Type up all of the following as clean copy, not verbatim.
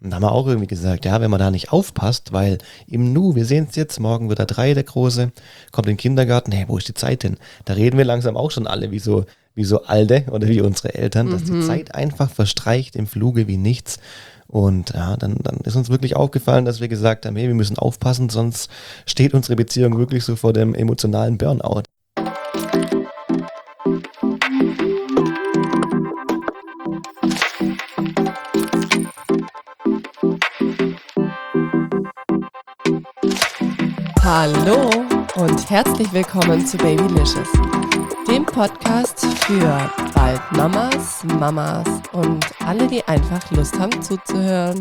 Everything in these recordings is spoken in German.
Und da haben wir auch irgendwie gesagt, ja, wenn man da nicht aufpasst, weil im Nu, wir sehen es jetzt, morgen wird er 3, der Große, kommt in den Kindergarten, hey, wo ist die Zeit denn? Da reden wir langsam auch schon alle wie so Alte oder wie unsere Eltern, dass die Zeit einfach verstreicht im Fluge wie nichts. Und ja, dann ist uns wirklich aufgefallen, dass wir gesagt haben, hey, wir müssen aufpassen, sonst steht unsere Beziehung wirklich so vor dem emotionalen Burnout. Hallo und herzlich willkommen zu Babylicious, dem Podcast für bald Mamas, Mamas und alle, die einfach Lust haben zuzuhören.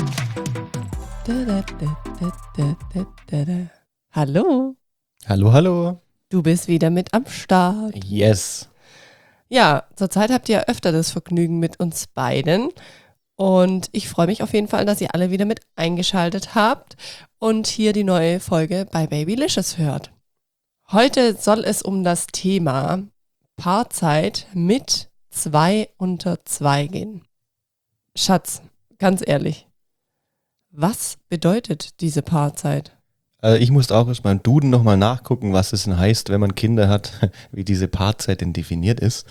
Hallo. Hallo. Du bist wieder mit am Start. Yes. Ja, zurzeit habt ihr öfter das Vergnügen mit uns beiden. Und ich freue mich auf jeden Fall, dass ihr alle wieder mit eingeschaltet habt und hier die neue Folge bei Babylicious hört. Heute soll es um das Thema Paarzeit mit 2 unter 2 gehen. Schatz, ganz ehrlich, was bedeutet diese Paarzeit? Ich musste auch erst beim Duden nochmal nachgucken, was es denn heißt, wenn man Kinder hat, wie diese Paarzeit denn definiert ist.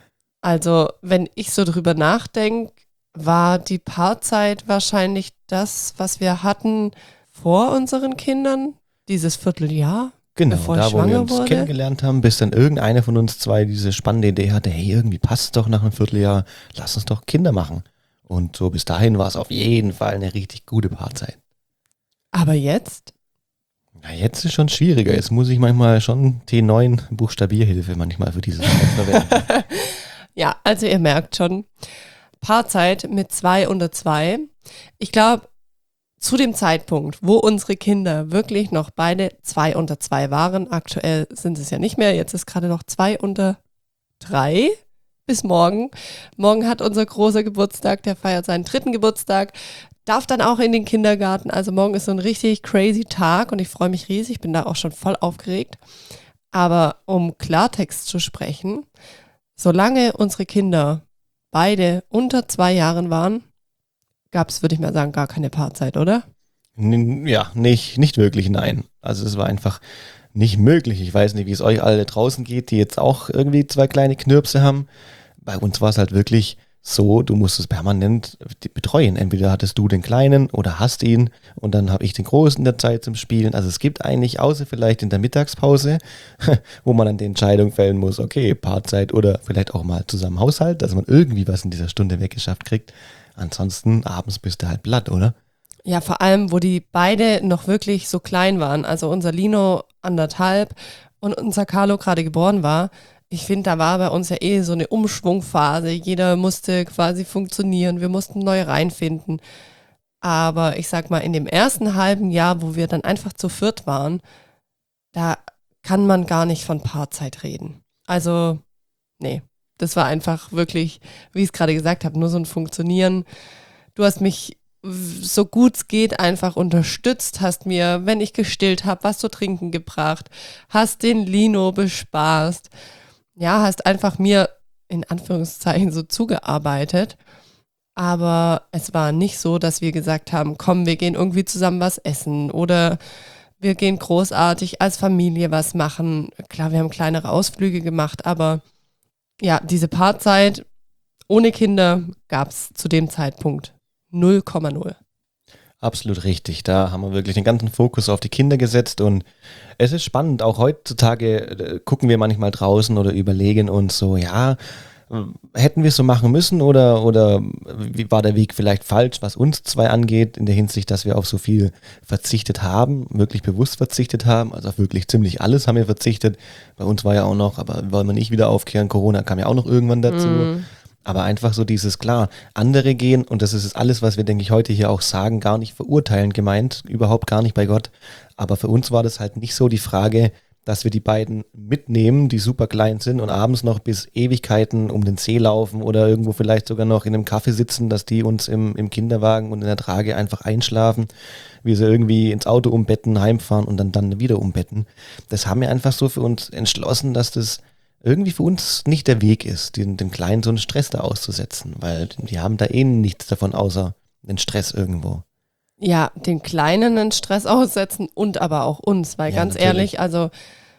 Also, wenn ich so drüber nachdenke, war die Paarzeit wahrscheinlich das, was wir hatten vor unseren Kindern, dieses Vierteljahr, Genau, bevor ich da wo wir schwanger uns wurde. kennengelernt haben, bis dann irgendeiner von uns zwei diese spannende Idee hatte, hey, irgendwie passt es doch nach einem Vierteljahr, lass uns doch Kinder machen. Und so bis dahin war es auf jeden Fall eine richtig gute Paarzeit. Aber jetzt? Na, jetzt ist schon schwieriger. Jetzt muss ich manchmal schon T9 Buchstabierhilfe manchmal für dieses Wort verwenden. Ja, also ihr merkt schon, Paarzeit mit 2 unter 2. Ich glaube, zu dem Zeitpunkt, wo unsere Kinder wirklich noch beide 2 unter 2 waren, aktuell sind es ja nicht mehr, jetzt ist gerade noch 2 unter 3 bis morgen. Morgen hat unser großer Geburtstag, der feiert seinen 3. Geburtstag, darf dann auch in den Kindergarten. Also morgen ist so ein richtig crazy Tag und ich freue mich riesig, bin da auch schon voll aufgeregt. Aber um Klartext zu sprechen, solange unsere Kinder beide unter 2 Jahren waren, gab es, würde ich mal sagen, gar keine Paarzeit, oder? Ja, nicht wirklich, nein. Also es war einfach nicht möglich. Ich weiß nicht, wie es euch alle draußen geht, die jetzt auch irgendwie 2 kleine Knirpse haben. Bei uns war es halt wirklich so, du musstest permanent betreuen. Entweder hattest du den Kleinen oder hast ihn und dann habe ich den Großen in der Zeit zum Spielen. Also es gibt eigentlich, außer vielleicht in der Mittagspause, wo man dann die Entscheidung fällen muss, okay, Paarzeit oder vielleicht auch mal zusammen Haushalt, dass man irgendwie was in dieser Stunde weggeschafft kriegt. Ansonsten abends bist du halt platt, oder? Ja, vor allem, wo die beide noch wirklich so klein waren. Also unser Lino 1,5 und unser Carlo gerade geboren war. Ich finde, da war bei uns ja so eine Umschwungphase. Jeder musste quasi funktionieren. Wir mussten neu reinfinden. Aber ich sag mal, in dem ersten halben Jahr, wo wir dann einfach zu viert waren, da kann man gar nicht von Paarzeit reden. Also, nee. Das war einfach wirklich, wie ich es gerade gesagt habe, nur so ein Funktionieren. Du hast mich so gut es geht einfach unterstützt, hast mir, wenn ich gestillt habe, was zu trinken gebracht, hast den Lino bespaßt. Ja, hast einfach mir in Anführungszeichen so zugearbeitet. Aber es war nicht so, dass wir gesagt haben, komm, wir gehen irgendwie zusammen was essen oder wir gehen großartig als Familie was machen. Klar, wir haben kleinere Ausflüge gemacht, aber ja, diese Paarzeit ohne Kinder gab es zu dem Zeitpunkt 0,0. Absolut richtig. Da haben wir wirklich den ganzen Fokus auf die Kinder gesetzt und es ist spannend. Auch heutzutage gucken wir manchmal draußen oder überlegen uns so, ja, hätten wir es so machen müssen oder wie war der Weg vielleicht falsch, was uns 2 angeht, in der Hinsicht, dass wir auf so viel verzichtet haben, wirklich bewusst verzichtet haben, also auf wirklich ziemlich alles haben wir verzichtet. Bei uns war ja auch noch, aber wollen wir nicht wieder aufkehren, Corona kam ja auch noch irgendwann dazu. Aber einfach so dieses, klar, andere gehen, und das ist alles, was wir, denke ich, heute hier auch sagen, gar nicht verurteilen gemeint, überhaupt gar nicht bei Gott. Aber für uns war das halt nicht so die Frage, dass wir die beiden mitnehmen, die super klein sind und abends noch bis Ewigkeiten um den See laufen oder irgendwo vielleicht sogar noch in einem Café sitzen, dass die uns im Kinderwagen und in der Trage einfach einschlafen, wir sie irgendwie ins Auto umbetten, heimfahren und dann wieder umbetten. Das haben wir einfach so für uns entschlossen, dass das irgendwie für uns nicht der Weg ist, den Kleinen so einen Stress da auszusetzen, weil die haben da eh nichts davon, außer den Stress irgendwo. Ja, den Kleinen einen Stress aussetzen und aber auch uns, weil Ja, ganz natürlich. ehrlich, also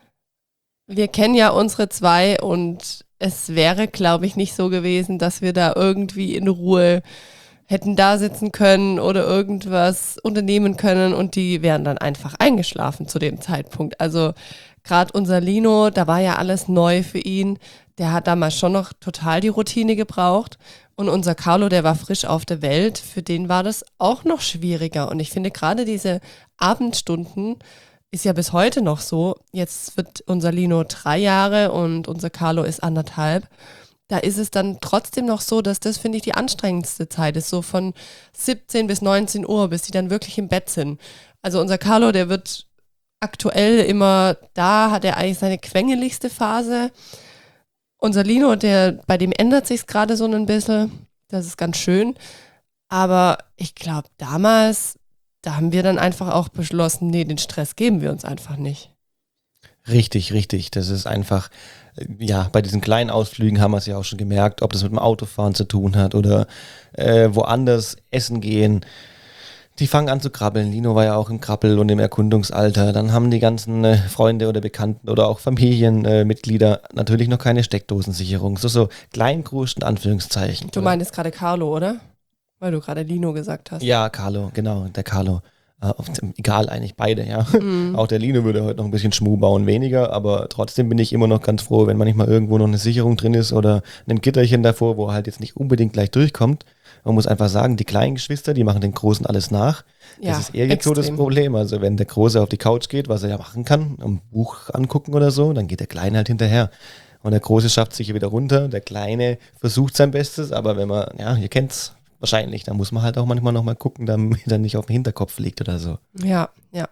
wir kennen ja unsere zwei und es wäre, glaube ich, nicht so gewesen, dass wir da irgendwie in Ruhe hätten da sitzen können oder irgendwas unternehmen können und die wären dann einfach eingeschlafen zu dem Zeitpunkt. Also gerade unser Lino, da war ja alles neu für ihn. Der hat damals schon noch total die Routine gebraucht. Und unser Carlo, der war frisch auf der Welt, für den war das auch noch schwieriger. Und ich finde gerade diese Abendstunden ist ja bis heute noch so. Jetzt wird unser Lino 3 Jahre und unser Carlo ist 1,5. Da ist es dann trotzdem noch so, dass das, finde ich, die anstrengendste Zeit ist, so von 17 bis 19 Uhr, bis die dann wirklich im Bett sind. Also unser Carlo, der wird aktuell immer, da hat er eigentlich seine quengeligste Phase. Unser Lino, bei dem ändert sich gerade so ein bisschen, das ist ganz schön. Aber ich glaube, damals, da haben wir dann einfach auch beschlossen, nee, den Stress geben wir uns einfach nicht. Richtig, richtig. Das ist einfach, ja, bei diesen kleinen Ausflügen haben wir es ja auch schon gemerkt, ob das mit dem Autofahren zu tun hat oder woanders essen gehen. Die fangen an zu krabbeln. Lino war ja auch im Krabbel- und im Erkundungsalter. Dann haben die ganzen Freunde oder Bekannten oder auch Familienmitglieder natürlich noch keine Steckdosensicherung. So Kleinkruscht in Anführungszeichen. Du meintest gerade Carlo, oder? Weil du gerade Lino gesagt hast. Ja, Carlo, genau, der Carlo. Egal, eigentlich beide, ja. Auch der Lino würde heute noch ein bisschen Schmuh bauen, weniger, aber trotzdem bin ich immer noch ganz froh, wenn manchmal irgendwo noch eine Sicherung drin ist oder ein Gitterchen davor, wo er halt jetzt nicht unbedingt gleich durchkommt. Man muss einfach sagen, die kleinen Geschwister, die machen den Großen alles nach. Ja, Das ist eher jetzt so das extrem. Problem. Also wenn der Große auf die Couch geht, was er ja machen kann, ein Buch angucken oder so, dann geht der Kleine halt hinterher. Und der Große schafft sich wieder runter, der Kleine versucht sein Bestes, aber wenn man, ja, ihr kennt's wahrscheinlich, da muss man halt auch manchmal nochmal gucken, damit er nicht auf dem Hinterkopf liegt oder so. Ja, ja.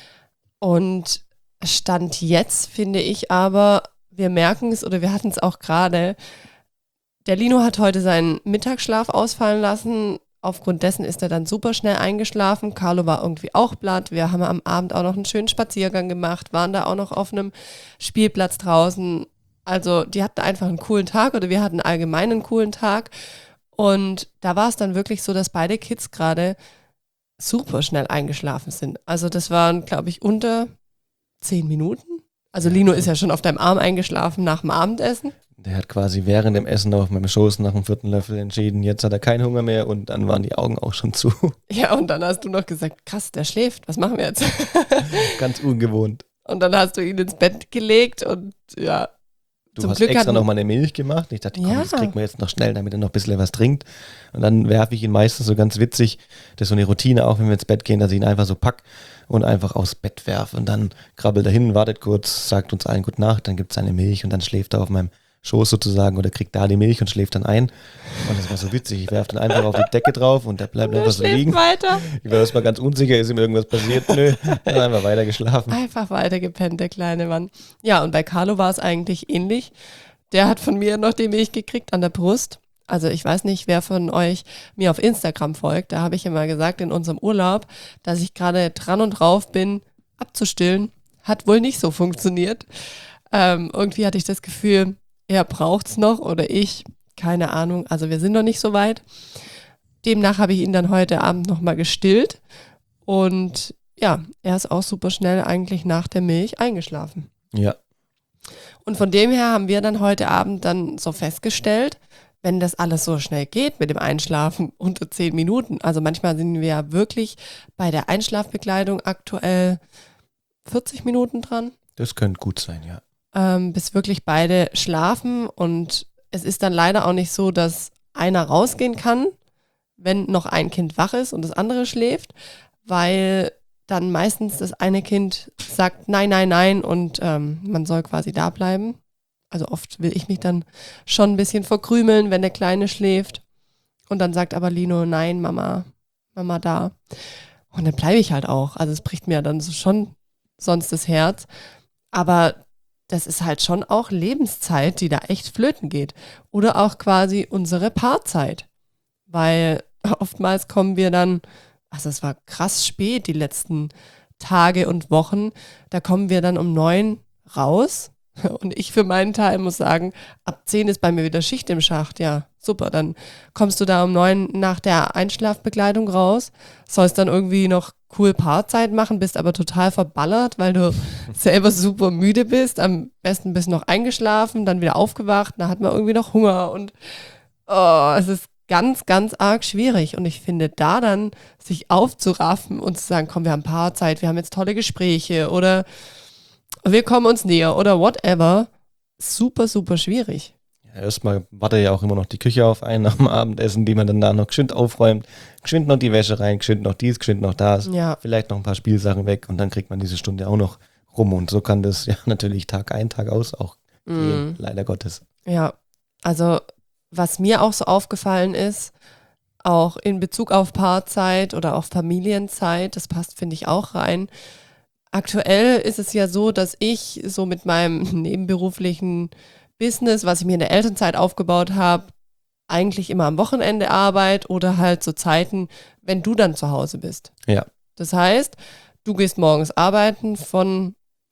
Und Stand jetzt finde ich aber, wir merken es oder wir hatten es auch gerade, der Lino hat heute seinen Mittagsschlaf ausfallen lassen. Aufgrund dessen ist er dann super schnell eingeschlafen. Carlo war irgendwie auch platt. Wir haben am Abend auch noch einen schönen Spaziergang gemacht, waren da auch noch auf einem Spielplatz draußen. Also die hatten einfach einen coolen Tag oder wir hatten allgemein einen coolen Tag. Und da war es dann wirklich so, dass beide Kids gerade super schnell eingeschlafen sind. Also das waren, glaube ich, unter 10 Minuten. Also Lino ist ja schon auf deinem Arm eingeschlafen nach dem Abendessen. Der hat quasi während dem Essen auf meinem Schoß nach dem 4. Löffel entschieden, jetzt hat er keinen Hunger mehr und dann waren die Augen auch schon zu. Ja, und dann hast du noch gesagt, krass, der schläft, was machen wir jetzt? Ganz ungewohnt. Und dann hast du ihn ins Bett gelegt und ja, Du zum hast Glück extra hatten- noch mal eine Milch gemacht. Ich dachte, komm, Ja. das kriegen wir jetzt noch schnell, damit er noch ein bisschen was trinkt. Und dann werfe ich ihn meistens so ganz witzig, das ist so eine Routine, auch wenn wir ins Bett gehen, dass ich ihn einfach so pack und einfach aufs Bett werfe. Und dann krabbelt er hin, wartet kurz, sagt uns allen Gute Nacht, dann gibt es eine Milch und dann schläft er auf meinem Schoß sozusagen oder kriegt da die Milch und schläft dann ein. Und das war so witzig. Ich werfe dann einfach auf die Decke drauf und der bleibt Der einfach so schläft liegen. weiter. Ich war erstmal ganz unsicher, ist ihm irgendwas passiert? Nö, dann einfach weiter geschlafen. Einfach weiter gepennt, der kleine Mann. Ja, und bei Carlo war es eigentlich ähnlich. Der hat von mir noch die Milch gekriegt an der Brust. Also ich weiß nicht, wer von euch mir auf Instagram folgt. Da habe ich immer gesagt in unserem Urlaub, dass ich gerade dran und drauf bin, abzustillen. Hat wohl nicht so funktioniert. Irgendwie hatte ich das Gefühl, er braucht es noch oder ich. Keine Ahnung. Also wir sind noch nicht so weit. Demnach habe ich ihn dann heute Abend nochmal gestillt. Und ja, er ist auch super schnell eigentlich nach der Milch eingeschlafen. Ja, Und von dem her haben wir dann heute Abend dann so festgestellt, wenn das alles so schnell geht mit dem Einschlafen unter 10 Minuten, also manchmal sind wir ja wirklich bei der Einschlafbekleidung aktuell 40 Minuten dran, das könnte gut sein, ja. bis wirklich beide schlafen und es ist dann leider auch nicht so, dass einer rausgehen kann, wenn noch ein Kind wach ist und das andere schläft, weil dann meistens das eine Kind sagt nein, nein, nein und man soll quasi da bleiben. Also oft will ich mich dann schon ein bisschen verkrümeln, wenn der Kleine schläft. Und dann sagt aber Lino, nein, Mama, Mama da. Und dann bleibe ich halt auch. Also es bricht mir dann so schon sonst das Herz. Aber das ist halt schon auch Lebenszeit, die da echt flöten geht. Oder auch quasi unsere Paarzeit. Weil oftmals kommen wir dann, also es war krass spät die letzten Tage und Wochen, da kommen wir dann um 9 raus, Und ich für meinen Teil muss sagen, ab 10 ist bei mir wieder Schicht im Schacht. Ja, super. Dann kommst du da um 9 nach der Einschlafbegleitung raus, sollst dann irgendwie noch cool Paarzeit machen, bist aber total verballert, weil du selber super müde bist. Am besten bist du noch eingeschlafen, dann wieder aufgewacht, dann hat man irgendwie noch Hunger und es ist ganz, ganz arg schwierig. Und ich finde da dann, sich aufzuraffen und zu sagen, komm, wir haben Paarzeit, wir haben jetzt tolle Gespräche oder wir kommen uns näher oder whatever, super, super schwierig. Ja, erstmal wartet ja auch immer noch die Küche auf einen nach dem Abendessen, die man dann da noch geschwind aufräumt, geschwind noch die Wäsche rein, geschwind noch dies, geschwind noch das, Ja. vielleicht noch ein paar Spielsachen weg und dann kriegt man diese Stunde auch noch rum. Und so kann das ja natürlich Tag ein, Tag aus auch gehen, leider Gottes. Ja, also was mir auch so aufgefallen ist, auch in Bezug auf Paarzeit oder auch Familienzeit, das passt, finde ich, auch rein. Aktuell ist es ja so, dass ich so mit meinem nebenberuflichen Business, was ich mir in der Elternzeit aufgebaut habe, eigentlich immer am Wochenende arbeite oder halt so Zeiten, wenn du dann zu Hause bist. Ja. Das heißt, du gehst morgens arbeiten von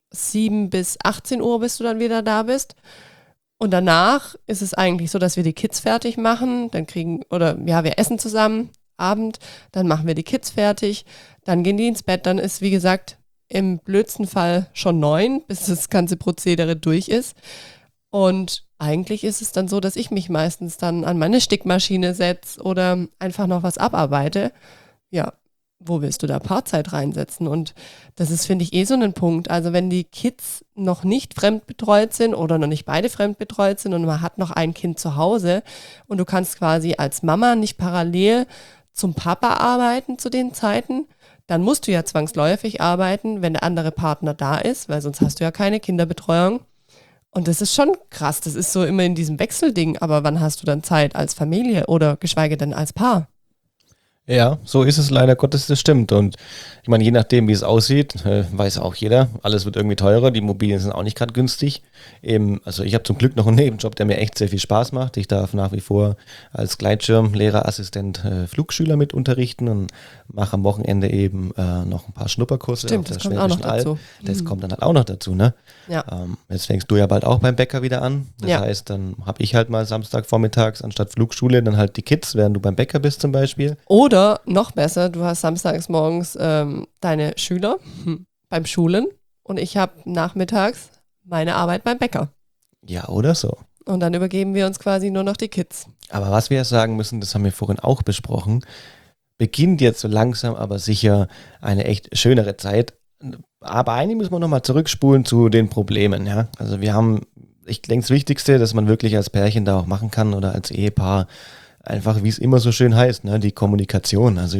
7 bis 18 Uhr, bis du dann wieder da bist. Und danach ist es eigentlich so, dass wir die Kids fertig machen, wir essen zusammen, Abend, dann machen wir die Kids fertig, dann gehen die ins Bett, dann ist, wie gesagt, im blödsten Fall schon 9, bis das ganze Prozedere durch ist. Und eigentlich ist es dann so, dass ich mich meistens dann an meine Stickmaschine setze oder einfach noch was abarbeite. Ja, wo willst du da Paarzeit reinsetzen? Und das ist, finde ich, so ein Punkt. Also wenn die Kids noch nicht fremdbetreut sind oder noch nicht beide fremdbetreut sind und man hat noch ein Kind zu Hause und du kannst quasi als Mama nicht parallel zum Papa arbeiten zu den Zeiten, dann musst du ja zwangsläufig arbeiten, wenn der andere Partner da ist, weil sonst hast du ja keine Kinderbetreuung. Und das ist schon krass. Das ist so immer in diesem Wechselding. Aber wann hast du dann Zeit als Familie oder geschweige denn als Paar? Ja, so ist es leider Gottes, das stimmt. Und ich meine, je nachdem, wie es aussieht, weiß auch jeder, alles wird irgendwie teurer, die Immobilien sind auch nicht gerade günstig. Also ich habe zum Glück noch einen Nebenjob, der mir echt sehr viel Spaß macht. Ich darf nach wie vor als Gleitschirmlehrerassistent Flugschüler mit unterrichten und mache am Wochenende eben noch ein paar Schnupperkurse. Stimmt, das kommt auch noch dazu. Das kommt dann halt auch noch dazu, ne? Ja. Jetzt fängst du ja bald auch beim Bäcker wieder an. Das heißt, dann habe ich halt mal Samstagvormittags anstatt Flugschule dann halt die Kids, während du beim Bäcker bist zum Beispiel. Oder noch besser, du hast samstags morgens deine Schüler beim Schulen und ich habe nachmittags meine Arbeit beim Bäcker. Ja, oder so. Und dann übergeben wir uns quasi nur noch die Kids. Aber was wir sagen müssen, das haben wir vorhin auch besprochen, beginnt jetzt so langsam, aber sicher eine echt schönere Zeit. Aber eigentlich müssen wir nochmal zurückspulen zu den Problemen. Ja? Also ich denke, das Wichtigste, dass man wirklich als Pärchen da auch machen kann oder als Ehepaar, einfach wie es immer so schön heißt, ne? Die Kommunikation. Also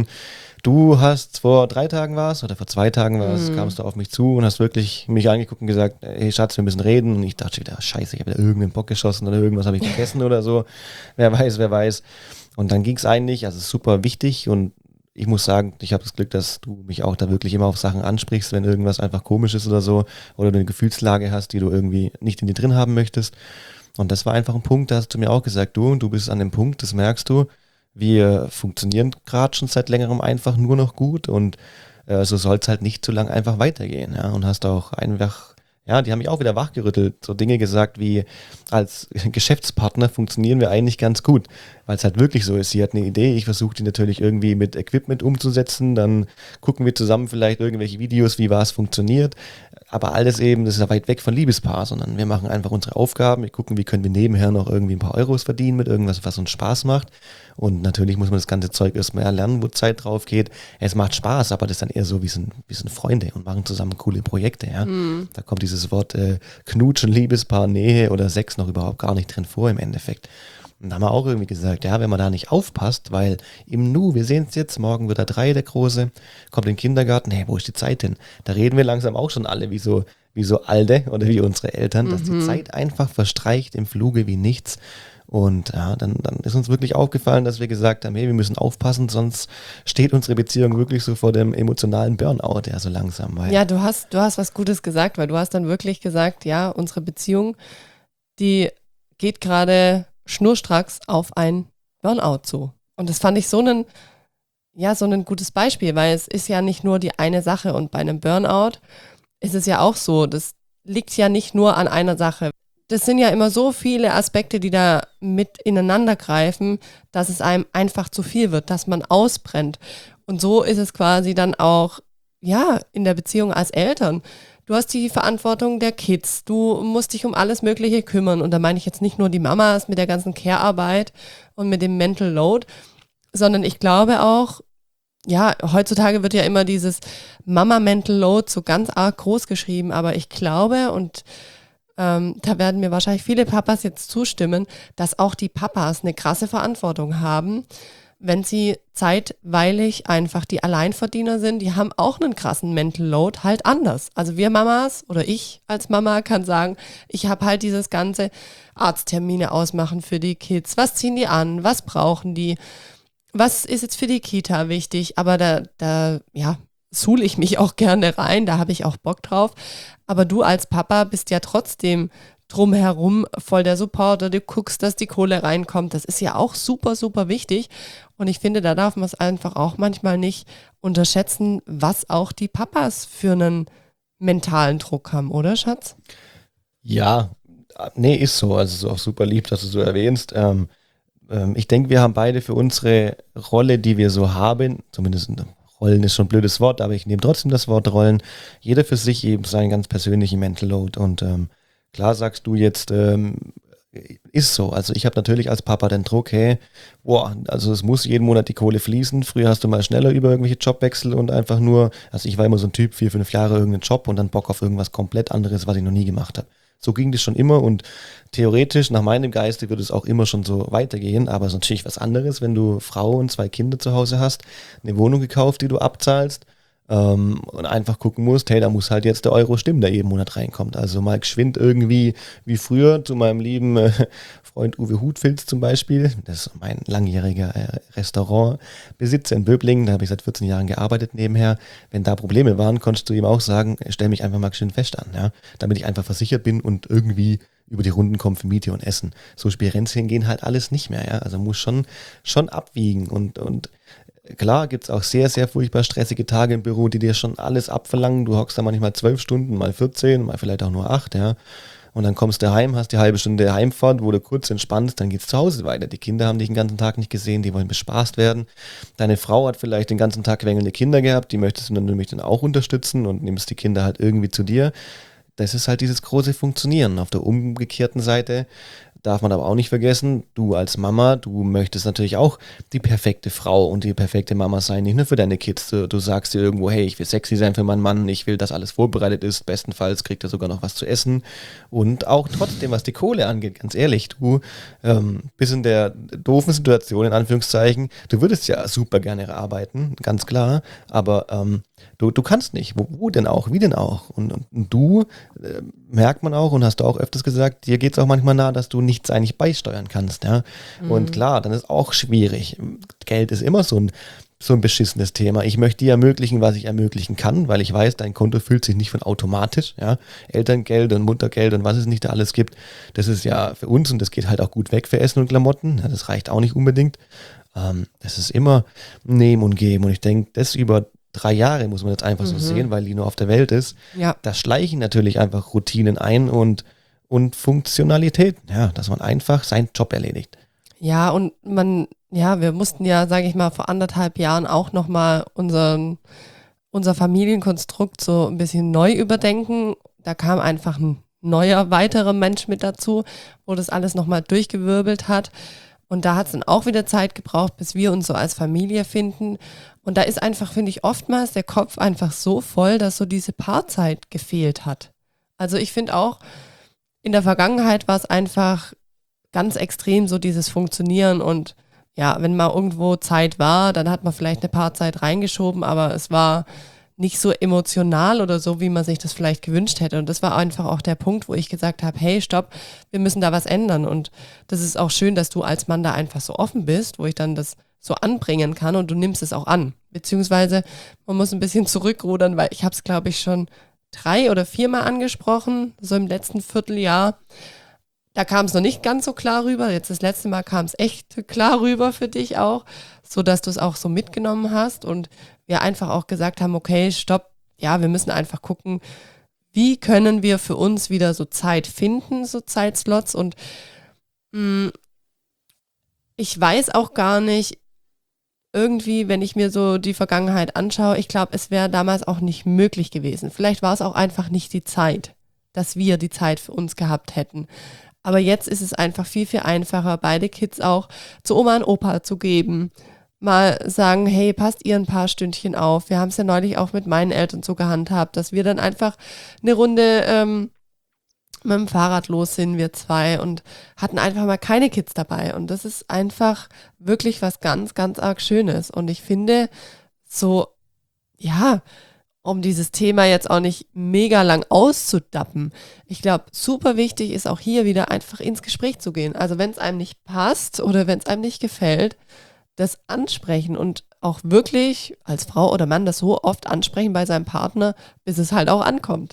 du hast vor 3 Tagen oder vor 2 Tagen kamst du auf mich zu und hast wirklich mich angeguckt und gesagt, hey Schatz, wir müssen reden. Und ich dachte wieder, scheiße, ich habe wieder irgendeinen Bock geschossen oder irgendwas habe ich vergessen oder so. Wer weiß. Und dann ging es eigentlich, also super wichtig und ich muss sagen, ich habe das Glück, dass du mich auch da wirklich immer auf Sachen ansprichst, wenn irgendwas einfach komisch ist oder so oder du eine Gefühlslage hast, die du irgendwie nicht in dir drin haben möchtest. Und das war einfach ein Punkt, da hast du mir auch gesagt, du bist an dem Punkt, das merkst du, wir funktionieren gerade schon seit längerem einfach nur noch gut und so soll es halt nicht zu lang einfach weitergehen. Ja? Und hast auch einfach, ja, die haben mich auch wieder wachgerüttelt, so Dinge gesagt wie, als Geschäftspartner funktionieren wir eigentlich ganz gut, weil es halt wirklich so ist. Sie hat eine Idee, ich versuche die natürlich irgendwie mit Equipment umzusetzen, dann gucken wir zusammen vielleicht irgendwelche Videos, wie was funktioniert, aber alles eben, das ist ja weit weg von Liebespaar, sondern wir machen einfach unsere Aufgaben, wir gucken, wie können wir nebenher noch irgendwie ein paar Euros verdienen mit irgendwas, was uns Spaß macht und natürlich muss man das ganze Zeug erstmal erlernen, wo Zeit drauf geht. Es macht Spaß, aber das ist dann eher so, wir sind Freunde und machen zusammen coole Projekte, ja. Da kommt dieses Wort Knutschen, Liebespaar, Nähe oder Sex noch überhaupt gar nicht drin vor im Endeffekt. Und da haben wir auch irgendwie gesagt, ja, wenn man da nicht aufpasst, weil im Nu, wir sehen es jetzt, morgen wird er 3, der Große, kommt in den Kindergarten, hey, wo ist die Zeit denn? Da reden wir langsam auch schon alle wie so Alte oder wie unsere Eltern, dass die Zeit einfach verstreicht im Fluge wie nichts. Und ja, dann ist uns wirklich aufgefallen, dass wir gesagt haben, hey, wir müssen aufpassen, sonst steht unsere Beziehung wirklich so vor dem emotionalen Burnout, ja, so langsam. Ja, du hast was Gutes gesagt, weil du hast dann wirklich gesagt, ja, unsere Beziehung, die geht gerade schnurstracks auf ein Burnout zu. Und das fand ich so ein gutes Beispiel, weil es ist ja nicht nur die eine Sache und bei einem Burnout ist es ja auch so, dass liegt ja nicht nur an einer Sache. Das sind ja immer so viele Aspekte, die da mit ineinander greifen, dass es einem einfach zu viel wird, dass man ausbrennt. Und so ist es quasi dann auch, ja, in der Beziehung als Eltern. Du hast die Verantwortung der Kids, du musst dich um alles Mögliche kümmern. Und da meine ich jetzt nicht nur die Mamas mit der ganzen Care-Arbeit und mit dem Mental Load, sondern ich glaube auch, ja, heutzutage wird ja immer dieses Mama-Mental Load so ganz arg groß geschrieben, aber ich glaube, und da werden mir wahrscheinlich viele Papas jetzt zustimmen, dass auch die Papas eine krasse Verantwortung haben, wenn sie zeitweilig einfach die Alleinverdiener sind. Die haben auch einen krassen Mental Load, halt anders. Also wir Mamas oder ich als Mama kann sagen, ich habe halt dieses ganze Arzttermine ausmachen für die Kids. Was ziehen die an? Was brauchen die? Was ist jetzt für die Kita wichtig? Aber da suhle ich mich auch gerne rein, da habe ich auch Bock drauf. Aber du als Papa bist ja trotzdem drumherum voll der Supporter, du guckst, dass die Kohle reinkommt. Das ist ja auch super, super wichtig. Und ich finde, da darf man es einfach auch manchmal nicht unterschätzen, was auch die Papas für einen mentalen Druck haben, oder Schatz? Ja, nee, ist so. Also es ist auch super lieb, dass du so erwähnst. Ich denke, wir haben beide für unsere Rolle, die wir so haben, zumindest Rollen ist schon ein blödes Wort, aber ich nehme trotzdem das Wort Rollen, jeder für sich eben seinen ganz persönlichen Mental Load. Und klar sagst du jetzt, ist so. Also ich habe natürlich als Papa den Druck, hey, boah, also es muss jeden Monat die Kohle fließen. Früher hast du mal schneller über irgendwelche Jobwechsel und einfach nur, also ich war immer so ein Typ, 4, 5 Jahre irgendeinen Job und dann Bock auf irgendwas komplett anderes, was ich noch nie gemacht habe. So ging das schon immer und theoretisch, nach meinem Geiste, würde es auch immer schon so weitergehen, aber es ist natürlich was anderes, wenn du Frau und 2 Kinder zu Hause hast, eine Wohnung gekauft, die du abzahlst und einfach gucken musst, hey, da muss halt jetzt der Euro stimmen, der jeden Monat reinkommt. Also mal geschwind irgendwie wie früher zu meinem lieben Freund Uwe Hutfilz zum Beispiel, das ist mein langjähriger Restaurantbesitzer in Böblingen, da habe ich seit 14 Jahren gearbeitet nebenher. Wenn da Probleme waren, konntest du ihm auch sagen, stell mich einfach mal geschwind fest an, ja, damit ich einfach versichert bin und irgendwie über die Runden kommen für Miete und Essen. So Spirenzchen gehen halt alles nicht mehr, ja, also muss schon abwiegen und klar gibt es auch sehr, sehr furchtbar stressige Tage im Büro, die dir schon alles abverlangen. Du hockst da manchmal 12 Stunden, mal 14, mal vielleicht auch nur 8, ja. Und dann kommst du heim, hast die halbe Stunde Heimfahrt, wo du kurz entspannst, dann geht's zu Hause weiter. Die Kinder haben dich den ganzen Tag nicht gesehen, die wollen bespaßt werden. Deine Frau hat vielleicht den ganzen Tag quengelnde Kinder gehabt, die möchtest du dann nämlich dann auch unterstützen und nimmst die Kinder halt irgendwie zu dir. Das ist halt dieses große Funktionieren. Auf der umgekehrten Seite darf man aber auch nicht vergessen, du als Mama, du möchtest natürlich auch die perfekte Frau und die perfekte Mama sein, nicht nur für deine Kids. Du sagst dir irgendwo, hey, ich will sexy sein für meinen Mann, ich will, dass alles vorbereitet ist, bestenfalls kriegt er sogar noch was zu essen. Und auch trotzdem, was die Kohle angeht, ganz ehrlich, du bist in der doofen Situation, in Anführungszeichen, du würdest ja super gerne arbeiten, ganz klar, aber du kannst nicht. Wo denn auch? Wie denn auch? Und du, merkt man auch und hast du auch öfters gesagt, dir geht es auch manchmal nahe, dass du nichts eigentlich beisteuern kannst. Ja? Und klar, dann ist auch schwierig. Geld ist immer so ein beschissenes Thema. Ich möchte dir ermöglichen, was ich ermöglichen kann, weil ich weiß, dein Konto füllt sich nicht von automatisch. Ja? Elterngeld und Muttergeld und was es nicht da alles gibt, das ist ja für uns und das geht halt auch gut weg für Essen und Klamotten. Ja, das reicht auch nicht unbedingt. Das ist immer Nehmen und Geben und ich denke, das über 3 Jahre muss man jetzt einfach so sehen, weil Lino auf der Welt ist. Ja. Da schleichen natürlich einfach Routinen ein und Funktionalitäten, ja, dass man einfach seinen Job erledigt. Ja, und wir mussten ja, sage ich mal, vor 1,5 Jahren auch nochmal unser Familienkonstrukt so ein bisschen neu überdenken. Da kam einfach ein neuer, weiterer Mensch mit dazu, wo das alles nochmal durchgewirbelt hat. Und da hat es dann auch wieder Zeit gebraucht, bis wir uns so als Familie finden. Und da ist einfach, finde ich, oftmals der Kopf einfach so voll, dass so diese Paarzeit gefehlt hat. Also ich finde auch, in der Vergangenheit war es einfach ganz extrem so dieses Funktionieren und ja, wenn mal irgendwo Zeit war, dann hat man vielleicht eine Paarzeit reingeschoben, aber es war nicht so emotional oder so, wie man sich das vielleicht gewünscht hätte. Und das war einfach auch der Punkt, wo ich gesagt habe, hey, stopp, wir müssen da was ändern. Und das ist auch schön, dass du als Mann da einfach so offen bist, wo ich dann das so anbringen kann und du nimmst es auch an. Beziehungsweise man muss ein bisschen zurückrudern, weil ich habe es, glaube ich, schon 3 oder 4 Mal angesprochen, so im letzten Vierteljahr. Da kam es noch nicht ganz so klar rüber. Jetzt das letzte Mal kam es echt klar rüber für dich auch, sodass du es auch so mitgenommen hast und wir einfach auch gesagt haben, okay, stopp, ja, wir müssen einfach gucken, wie können wir für uns wieder so Zeit finden, so Zeitslots. Und ich weiß auch gar nicht, irgendwie, wenn ich mir so die Vergangenheit anschaue, ich glaube, es wäre damals auch nicht möglich gewesen. Vielleicht war es auch einfach nicht die Zeit, dass wir die Zeit für uns gehabt hätten. Aber jetzt ist es einfach viel, viel einfacher, beide Kids auch zu Oma und Opa zu geben. Mal sagen, hey, passt ihr ein paar Stündchen auf. Wir haben es ja neulich auch mit meinen Eltern so gehandhabt, dass wir dann einfach eine Runde mit dem Fahrrad los sind, wir zwei, und hatten einfach mal keine Kids dabei. Und das ist einfach wirklich was ganz, ganz arg Schönes. Und ich finde, so, ja, um dieses Thema jetzt auch nicht mega lang auszudappen. Ich glaube, super wichtig ist auch hier wieder einfach ins Gespräch zu gehen. Also wenn es einem nicht passt oder wenn es einem nicht gefällt, das ansprechen und auch wirklich als Frau oder Mann das so oft ansprechen bei seinem Partner, bis es halt auch ankommt.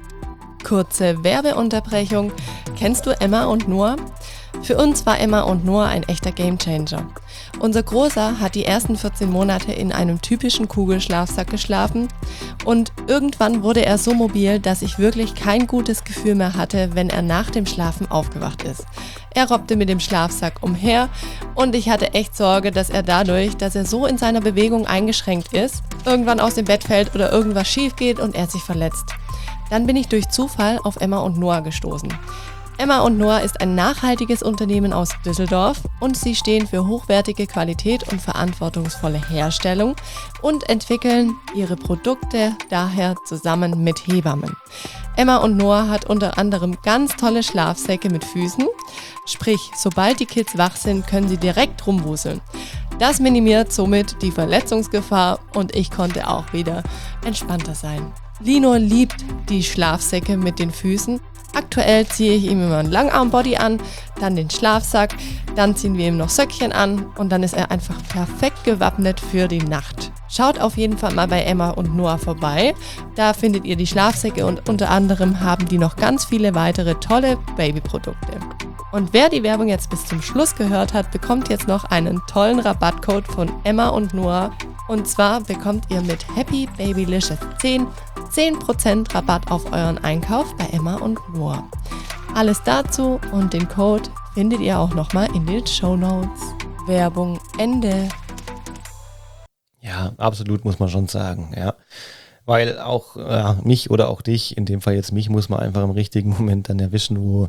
Kurze Werbeunterbrechung. Kennst du Emma und Noah? Für uns war Emma und Noah ein echter Gamechanger. Unser Großer hat die ersten 14 Monate in einem typischen Kugelschlafsack geschlafen und irgendwann wurde er so mobil, dass ich wirklich kein gutes Gefühl mehr hatte, wenn er nach dem Schlafen aufgewacht ist. Er robbte mit dem Schlafsack umher und ich hatte echt Sorge, dass er dadurch, dass er so in seiner Bewegung eingeschränkt ist, irgendwann aus dem Bett fällt oder irgendwas schief geht und er sich verletzt. Dann bin ich durch Zufall auf Emma und Noah gestoßen. Emma und Noah ist ein nachhaltiges Unternehmen aus Düsseldorf und sie stehen für hochwertige Qualität und verantwortungsvolle Herstellung und entwickeln ihre Produkte daher zusammen mit Hebammen. Emma und Noah hat unter anderem ganz tolle Schlafsäcke mit Füßen, sprich, sobald die Kids wach sind, können sie direkt rumwuseln. Das minimiert somit die Verletzungsgefahr und ich konnte auch wieder entspannter sein. Lino liebt die Schlafsäcke mit den Füßen. Aktuell ziehe ich ihm immer einen Langarm-Body an, dann den Schlafsack, dann ziehen wir ihm noch Söckchen an und dann ist er einfach perfekt gewappnet für die Nacht. Schaut auf jeden Fall mal bei Emma und Noah vorbei. Da findet ihr die Schlafsäcke und unter anderem haben die noch ganz viele weitere tolle Babyprodukte. Und wer die Werbung jetzt bis zum Schluss gehört hat, bekommt jetzt noch einen tollen Rabattcode von Emma und Noah. Und zwar bekommt ihr mit Happy Babylicious 10% Rabatt auf euren Einkauf bei Emma und Noah. Alles dazu und den Code findet ihr auch nochmal in den Shownotes. Werbung Ende. Ja, absolut, muss man schon sagen, ja. Weil auch mich oder auch dich, in dem Fall jetzt mich, muss man einfach im richtigen Moment dann erwischen, wo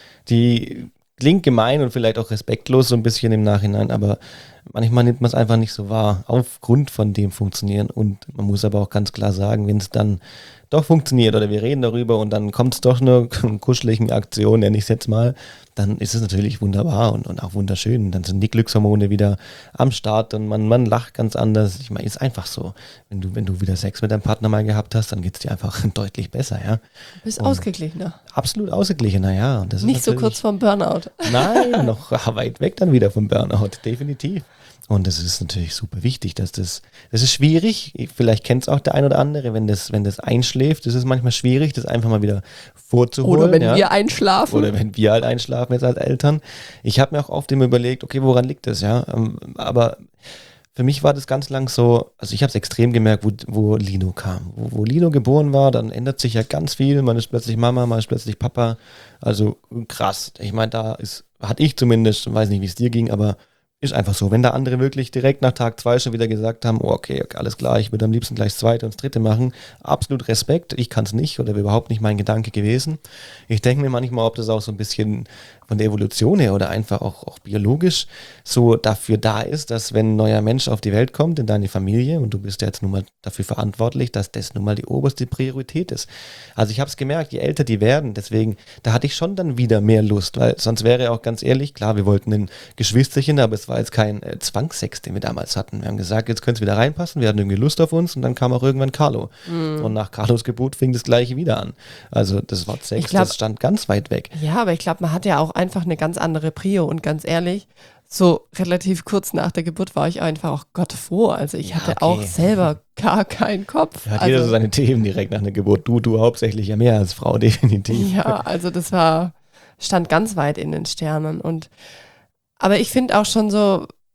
die klingt gemein und vielleicht auch respektlos so ein bisschen im Nachhinein, aber manchmal nimmt man es einfach nicht so wahr, aufgrund von dem Funktionieren. Und man muss aber auch ganz klar sagen, wenn es dann doch funktioniert oder wir reden darüber und dann kommt es doch eine kuschelige Aktion, nenne ich es jetzt mal, dann ist es natürlich wunderbar und auch wunderschön. Dann sind die Glückshormone wieder am Start und man lacht ganz anders. Ich meine, ist einfach so. Wenn du wieder Sex mit deinem Partner mal gehabt hast, dann geht es dir einfach deutlich besser, ja. Du bist ausgeglichener. Absolut ausgeglichener, ja. Und das ist nicht so kurz vorm Burnout. Nein, noch weit weg dann wieder vom Burnout, definitiv. Und das ist natürlich super wichtig, dass das ist schwierig, vielleicht kennt es auch der ein oder andere, wenn das einschläft, das ist manchmal schwierig, das einfach mal wieder vorzuholen. Oder wenn wir einschlafen. Oder wenn wir halt einschlafen jetzt als Eltern. Ich habe mir auch oft immer überlegt, okay, woran liegt das, ja? Aber für mich war das ganz lang so, also ich habe es extrem gemerkt, wo Lino kam. Wo Lino geboren war, dann ändert sich ja ganz viel, man ist plötzlich Mama, man ist plötzlich Papa, also krass. Ich meine, hatte ich zumindest, weiß nicht, wie es dir ging, aber ist einfach so. Wenn da andere wirklich direkt nach Tag 2 schon wieder gesagt haben, oh, okay, alles klar, ich würde am liebsten gleich das zweite und das dritte machen, absolut Respekt, ich kann es nicht oder wäre überhaupt nicht mein Gedanke gewesen. Ich denke mir manchmal, ob das auch so ein bisschen von der Evolution her oder einfach auch biologisch so dafür da ist, dass wenn ein neuer Mensch auf die Welt kommt in deine Familie und du bist ja jetzt nun mal dafür verantwortlich, dass das nun mal die oberste Priorität ist. Also ich habe es gemerkt, je älter die werden, deswegen, da hatte ich schon dann wieder mehr Lust, weil sonst wäre auch ganz ehrlich, klar, wir wollten ein Geschwisterchen, aber es war jetzt kein Zwangssex, den wir damals hatten. Wir haben gesagt, jetzt könnte es wieder reinpassen, wir hatten irgendwie Lust auf uns und dann kam auch irgendwann Carlo. Und nach Carlos Geburt fing das Gleiche wieder an. Also das Wort Sex, das stand ganz weit weg. Ja, aber ich glaube, man hat ja auch einfach eine ganz andere Prio und ganz ehrlich, so relativ kurz nach der Geburt war ich einfach auch Gott froh. Also ich hatte auch selber gar keinen Kopf. Hat jeder so seine Themen direkt nach der Geburt. Du hauptsächlich ja mehr als Frau, definitiv. Ja, also das stand ganz weit in den Sternen. Aber ich finde auch schon so,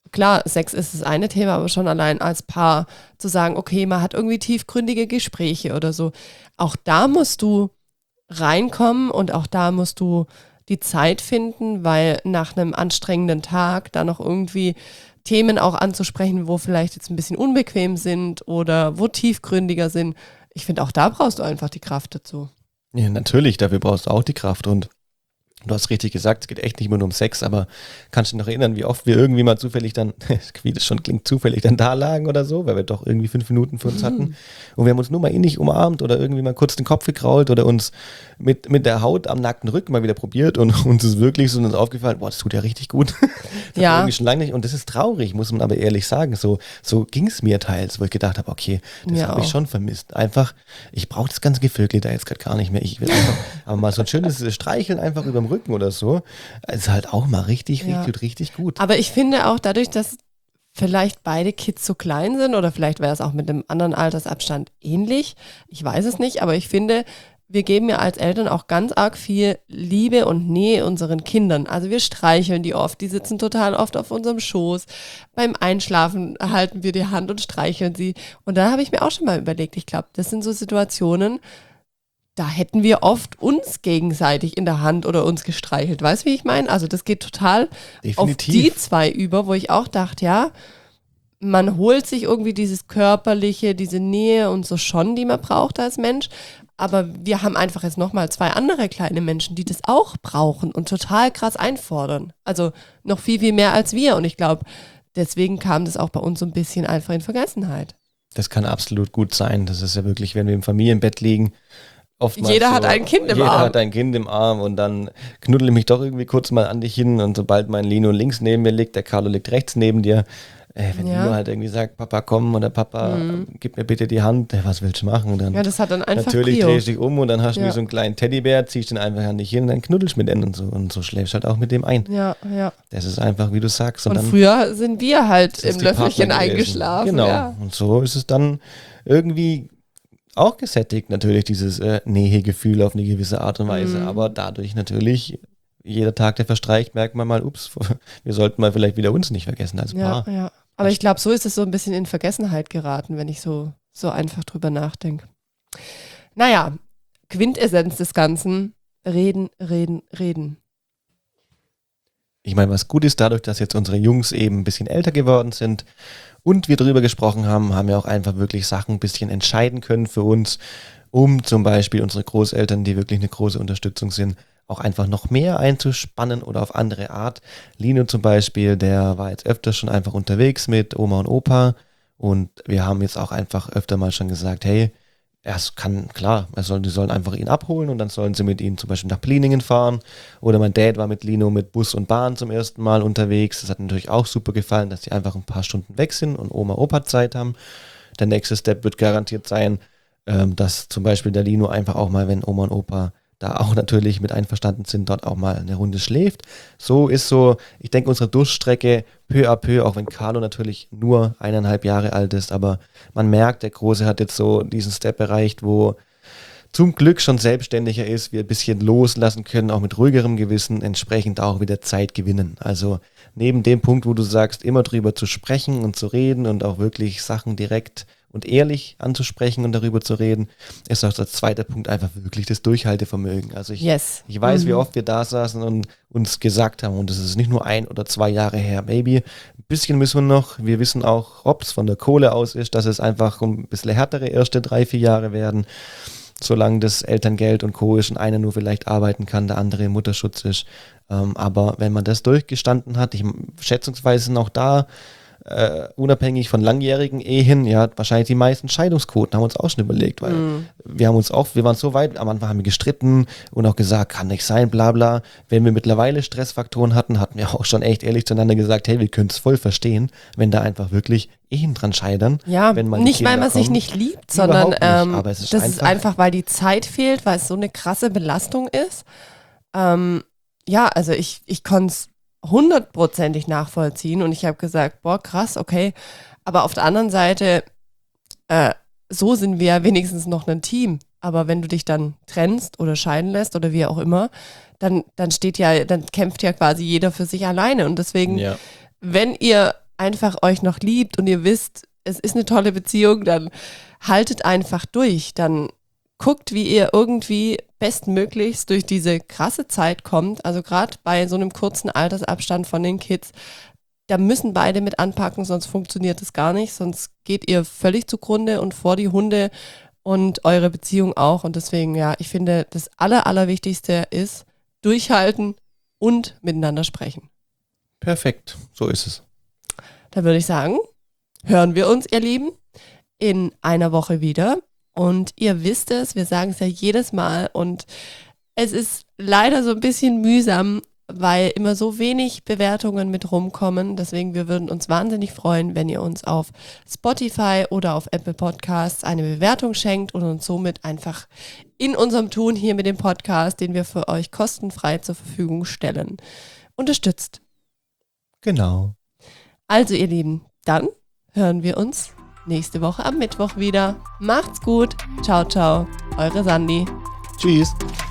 klar, Sex ist das eine Thema, aber schon allein als Paar zu sagen, okay, man hat irgendwie tiefgründige Gespräche oder so. Auch da musst du reinkommen und auch da musst du die Zeit finden, weil nach einem anstrengenden Tag da noch irgendwie Themen auch anzusprechen, wo vielleicht jetzt ein bisschen unbequem sind oder wo tiefgründiger sind. Ich finde, auch da brauchst du einfach die Kraft dazu. Ja, natürlich, dafür brauchst du auch die Kraft und du hast richtig gesagt, es geht echt nicht mehr nur um Sex, aber kannst du dich noch erinnern, wie oft wir irgendwie mal zufällig dann, wie das schon klingt, zufällig dann da lagen oder so, weil wir doch irgendwie 5 Minuten für uns hatten und wir haben uns nur mal innig umarmt oder irgendwie mal kurz den Kopf gekrault oder uns mit der Haut am nackten Rücken mal wieder probiert und uns ist wirklich so uns aufgefallen, boah, das tut ja richtig gut. Das Ja. war irgendwie schon lange nicht und das ist traurig, muss man aber ehrlich sagen. So ging es mir teils, wo ich gedacht habe, okay, das Mir habe ich auch. schon vermisst. Einfach, ich brauche das ganze Gevögel da jetzt gerade gar nicht mehr. Ich will einfach aber mal so ein schönes Streicheln einfach überm Rücken oder so. Ist halt auch mal richtig, Ja. richtig gut. Aber ich finde auch dadurch, dass vielleicht beide Kids so klein sind oder vielleicht wäre es auch mit einem anderen Altersabstand ähnlich. Ich weiß es nicht, aber ich finde, wir geben ja als Eltern auch ganz arg viel Liebe und Nähe unseren Kindern. Also wir streicheln die oft, die sitzen total oft auf unserem Schoß. Beim Einschlafen halten wir die Hand und streicheln sie. Und da habe ich mir auch schon mal überlegt, ich glaube, das sind so Situationen, da hätten wir oft uns gegenseitig in der Hand oder uns gestreichelt. Weißt du, wie ich meine? Also das geht total auf die Definitiv. zwei über, wo ich auch dachte, ja, man holt sich irgendwie dieses Körperliche, diese Nähe und so schon, die man braucht als Mensch. Aber wir haben einfach jetzt nochmal 2 andere kleine Menschen, die das auch brauchen und total krass einfordern. Also noch viel, viel mehr als wir. Und ich glaube, deswegen kam das auch bei uns so ein bisschen einfach in Vergessenheit. Das kann absolut gut sein. Das ist ja wirklich, wenn wir im Familienbett liegen, oftmals Jeder so, hat ein Kind im jeder Arm. hat ein Kind im Arm und dann knuddel ich mich doch irgendwie kurz mal an dich hin und sobald mein Lino links neben mir liegt, der Carlo liegt rechts neben dir, wenn Ja. Lino halt irgendwie sagt, Papa komm oder Papa, gib mir bitte die Hand, was willst du machen? Dann Ja, das hat dann einfach natürlich Prio. drehst du dich um und dann hast du Ja. wie so einen kleinen Teddybär, ziehst den einfach an dich hin und dann knuddelst mit denen und so schläfst halt auch mit dem ein. Ja, ja. Das ist einfach, wie du sagst. Und dann früher sind wir halt ist im die Löffelchen Partner gewesen. eingeschlafen. Genau. Ja. Und so ist es dann irgendwie auch gesättigt, natürlich dieses Nähegefühl auf eine gewisse Art und Weise. Aber dadurch natürlich, jeder Tag, der verstreicht, merkt man mal, ups, wir sollten mal vielleicht wieder uns nicht vergessen als Ja, Paar. ja. Aber ich glaube, so ist es so ein bisschen in Vergessenheit geraten, wenn ich so einfach drüber nachdenke. Naja, Quintessenz des Ganzen, reden, reden, reden. Ich meine, was gut ist, dadurch, dass jetzt unsere Jungs eben ein bisschen älter geworden sind und wir drüber gesprochen haben, haben wir auch einfach wirklich Sachen ein bisschen entscheiden können für uns, um zum Beispiel unsere Großeltern, die wirklich eine große Unterstützung sind, auch einfach noch mehr einzuspannen oder auf andere Art. Lino zum Beispiel, der war jetzt öfter schon einfach unterwegs mit Oma und Opa und wir haben jetzt auch einfach öfter mal schon gesagt, hey, die sollen einfach ihn abholen und dann sollen sie mit ihm zum Beispiel nach Pliningen fahren. Oder mein Dad war mit Lino mit Bus und Bahn zum ersten Mal unterwegs. Das hat natürlich auch super gefallen, dass die einfach ein paar Stunden weg sind und Oma, Opa Zeit haben. Der nächste Step wird garantiert sein, dass zum Beispiel der Lino einfach auch mal, wenn Oma und Opa da auch natürlich mit einverstanden sind, dort auch mal eine Runde schläft. So ist so, ich denke, unsere Durchstrecke peu à peu, auch wenn Carlo natürlich nur 1,5 Jahre alt ist, aber man merkt, der Große hat jetzt so diesen Step erreicht, wo zum Glück schon selbstständiger ist, wir ein bisschen loslassen können, auch mit ruhigerem Gewissen, entsprechend auch wieder Zeit gewinnen. Also neben dem Punkt, wo du sagst, immer drüber zu sprechen und zu reden und auch wirklich Sachen direkt und ehrlich anzusprechen und darüber zu reden, ist auch der zweite Punkt einfach wirklich das Durchhaltevermögen. Also ich weiß, wie oft wir da saßen und uns gesagt haben, und das ist nicht nur 1 oder 2 Jahre her, maybe, ein bisschen müssen wir noch, wir wissen auch, ob es von der Kohle aus ist, dass es einfach ein bisschen härtere erste 3-4 Jahre werden, solange das Elterngeld und Co. ist und einer nur vielleicht arbeiten kann, der andere im Mutterschutz ist. Aber wenn man das durchgestanden hat, schätzungsweise sind auch da unabhängig von langjährigen Ehen, ja, wahrscheinlich die meisten Scheidungsquoten haben wir uns auch schon überlegt, weil wir waren so weit, am Anfang haben wir gestritten und auch gesagt, kann nicht sein, bla bla. Wenn wir mittlerweile Stressfaktoren hatten wir auch schon echt ehrlich zueinander gesagt, hey, wir können es voll verstehen, wenn da einfach wirklich Ehen dran scheitern. Ja, wenn mal die nicht Kinder weil man sich kommen. nicht liebt, sondern Überhaupt nicht, aber es ist das ist einfach, weil die Zeit fehlt, weil es so eine krasse Belastung ist. Ja, also ich konnte es 100%ig nachvollziehen und ich habe gesagt, boah, krass, okay. Aber auf der anderen Seite, so sind wir ja wenigstens noch ein Team. Aber wenn du dich dann trennst oder scheiden lässt oder wie auch immer, dann kämpft ja quasi jeder für sich alleine. Und deswegen, Ja. wenn ihr einfach euch noch liebt und ihr wisst, es ist eine tolle Beziehung, dann haltet einfach durch. Dann guckt, wie ihr irgendwie bestmöglichst durch diese krasse Zeit kommt. Also gerade bei so einem kurzen Altersabstand von den Kids, da müssen beide mit anpacken, sonst funktioniert es gar nicht. Sonst geht ihr völlig zugrunde und vor die Hunde und eure Beziehung auch. Und deswegen, ja, ich finde, das Allerwichtigste ist durchhalten und miteinander sprechen. Perfekt, so ist es. Da würde ich sagen, hören wir uns, ihr Lieben, in einer Woche wieder. Und ihr wisst es, wir sagen es ja jedes Mal und es ist leider so ein bisschen mühsam, weil immer so wenig Bewertungen mit rumkommen. Deswegen, wir würden uns wahnsinnig freuen, wenn ihr uns auf Spotify oder auf Apple Podcasts eine Bewertung schenkt und uns somit einfach in unserem Tun hier mit dem Podcast, den wir für euch kostenfrei zur Verfügung stellen, unterstützt. Genau. Also ihr Lieben, dann hören wir uns nächste Woche am Mittwoch wieder. Macht's gut. Ciao, ciao. Eure Sandi. Tschüss.